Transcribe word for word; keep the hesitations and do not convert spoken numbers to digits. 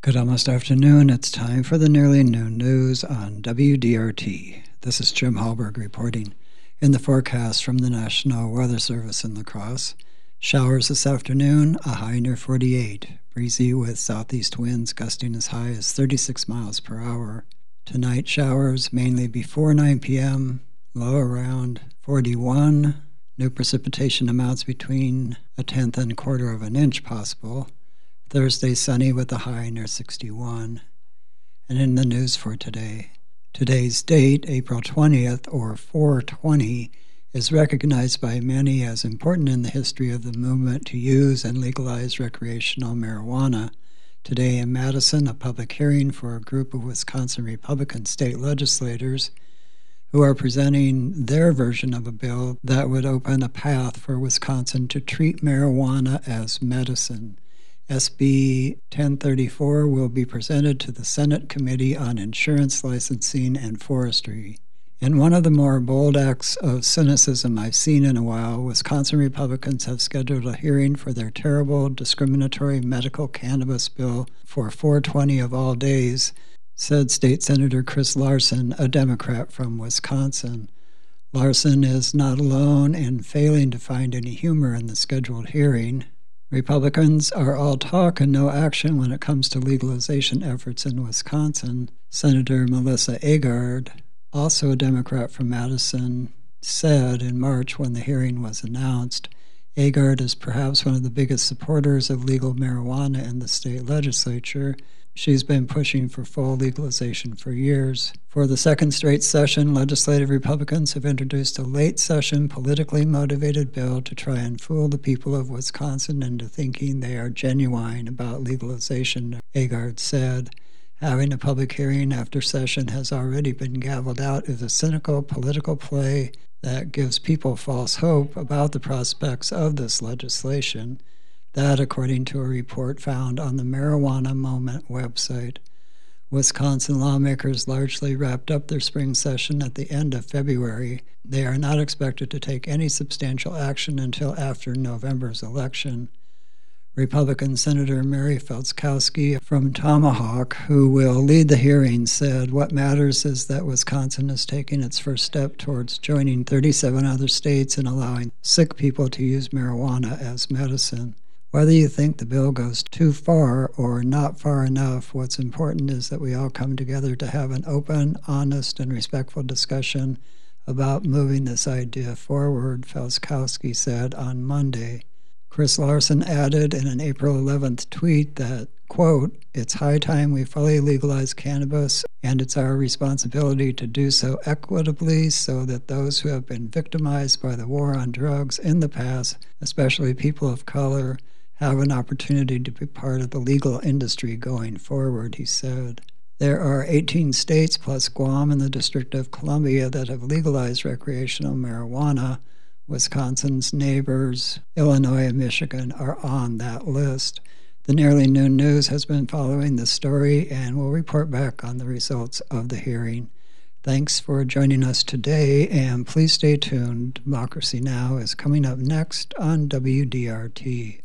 Good almost afternoon. It's time for the Nearly Noon News on W D R T. This is Jim Hallberg reporting. In the forecast from the National Weather Service in La Crosse, showers this afternoon, a high near forty-eight, breezy with southeast winds gusting as high as thirty-six miles per hour. Tonight, showers mainly before nine p.m., low around forty-one, new precipitation amounts between a tenth and a quarter of an inch possible. Thursday, sunny with a high near sixty-one. And in the news for today, today's date, April twentieth, or four twenty, is recognized by many as important in the history of the movement to use and legalize recreational marijuana. Today in Madison, a public hearing for a group of Wisconsin Republican state legislators who are presenting their version of a bill that would open a path for Wisconsin to treat marijuana as medicine. S B ten thirty-four will be presented to the Senate Committee on Insurance Licensing and Forestry. In one of the more bold acts of cynicism I've seen in a while, Wisconsin Republicans have scheduled a hearing for their terrible discriminatory medical cannabis bill for four twenty of all days, said State Senator Chris Larson, a Democrat from Wisconsin. Larson is not alone in failing to find any humor in the scheduled hearing. Republicans are all talk and no action when it comes to legalization efforts in Wisconsin. Senator Melissa Agard, also a Democrat from Madison, said in March when the hearing was announced, Agard is perhaps one of the biggest supporters of legal marijuana in the state legislature. She's been pushing for full legalization for years. For the second straight session, legislative Republicans have introduced a late-session, politically motivated bill to try and fool the people of Wisconsin into thinking they are genuine about legalization, Agard said. Having a public hearing after session has already been gavelled out as a cynical political play that gives people false hope about the prospects of this legislation. That, according to a report found on the Marijuana Moment website. Wisconsin lawmakers largely wrapped up their spring session at the end of February. They are not expected to take any substantial action until after November's election. Republican Senator Mary Felczkowski from Tomahawk, who will lead the hearing, said what matters is that Wisconsin is taking its first step towards joining thirty-seven other states in allowing sick people to use marijuana as medicine. Whether you think the bill goes too far or not far enough, what's important is that we all come together to have an open, honest, and respectful discussion about moving this idea forward, Felczkowski said on Monday. Chris Larson added in an April eleventh tweet that, quote, it's high time we fully legalize cannabis, and it's our responsibility to do so equitably so that those who have been victimized by the war on drugs in the past, especially people of color, have an opportunity to be part of the legal industry going forward, he said. There are eighteen states plus Guam and the District of Columbia that have legalized recreational marijuana. Wisconsin's neighbors, Illinois and Michigan, are on that list. The Nearly Noon News has been following this story and will report back on the results of the hearing. Thanks for joining us today, and please stay tuned. Democracy Now! Is coming up next on W D R T.